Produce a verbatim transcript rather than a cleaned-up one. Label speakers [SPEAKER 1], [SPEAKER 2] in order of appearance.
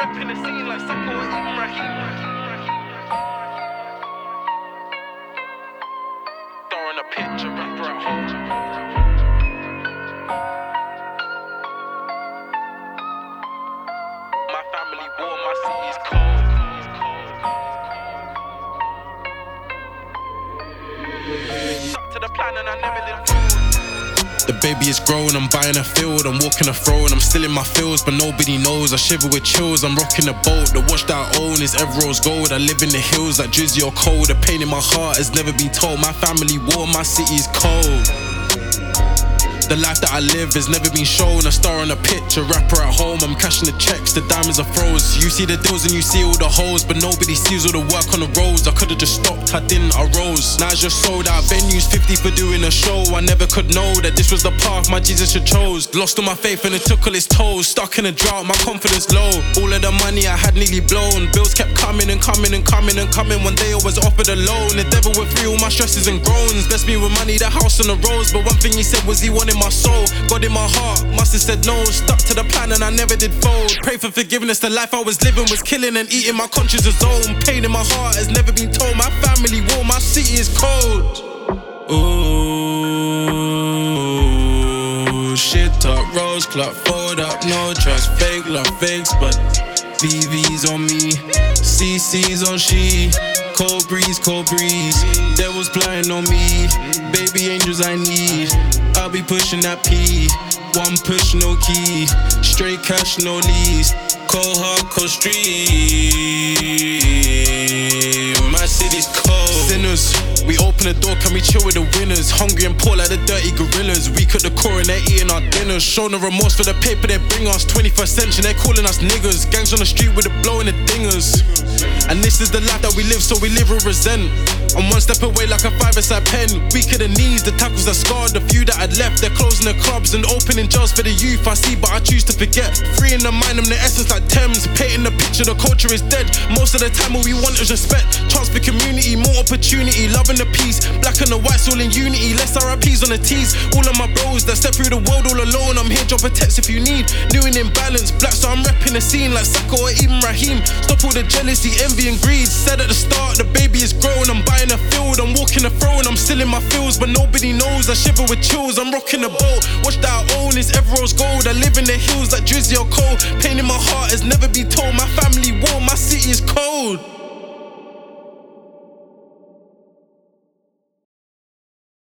[SPEAKER 1] rapping the scene like Sako or even Raheem. Throwing a picture, rapper at home. My family war, my city's cold. Stuck to the plan and I never did fold.
[SPEAKER 2] The baby is growing, I'm buying a field, I'm walking a throne, I'm still in my fields, but nobody knows. I shiver with chills, I'm rocking a boat. The watch that I own is ever rose gold. I live in the hills like Drizzy or Cold. The pain in my heart has never been told. My family war, my city is cold. The life that I live has never been shown. A star on a pitch, a rapper at home. I'm cashing the checks, the diamonds are froze. You see the deals and you see all the hoes, but nobody sees all the work on the roads. I could've just stopped, I didn't, I rose. Now it's just sold out venues, fifty for doing a show. I never could know that this was the path my Jesus had chose. Lost all my faith and it took all its tolls. Stuck in a drought, my confidence low. All of the money I had nearly blown. Bills kept coming and coming and coming and coming. One day I was offered a loan. The devil would free all my stresses and groans. Blessed me with money, the house and the roads. But one thing he said was he wanted my soul. God in my heart, must have said no. Stuck to the plan and I never did fold. Pray for forgiveness, the life I was living was killing and eating my conscience is own. Pain in my heart has never been told. My family war, my city is cold. Ooh, shit talk, rose clock, fold up, no trust, fake love, fakes, but V V's on me, C C's on she. Cold breeze, cold breeze, devil's playing on me. Baby angels I need, I'll be pushing that P. One push, no key, straight cash, no lease. Cold hardcore street, my city's cold. Sinners, we open the door, can we chill with the winners? Hungry and poor like the dirty gorillas. Weak at the core and they're eating our dinners. Show no remorse for the paper they bring us. twenty-first century, they're calling us niggas. Gangs on the street with the blow and the dingers. And this is the life that we live, so we live with resent. I'm one step away like a five-a-side pen. Weak at the knees, the tackles that scarred. The few that I'd left, they're closing the clubs and opening jails for the youth I see, but I choose to forget. Free in the mind, I'm the essence like Thames. Painting the picture, the culture is dead. Most of the time all we want is respect. Chance for community, more opportunity. Loving the peace, black and the white's all in unity. Less R I Ps on the T's. All of my bros that step through the world all alone. I'm here, drop a text if you need. New and in balance, black, so I'm repping the scene like Sako or even Raheem. Stop all the jealousy, envy and greed. Said at the start, the baby is grown. I'm buying a field, I'm walking a throne. I'm still in my fields, but nobody knows. I shiver with chills, I'm rocking a boat. Watch that I own is ever rose gold. I live in the hills like Drizzy or Cold. Pain in my heart has never been told. My family war, my city is cold.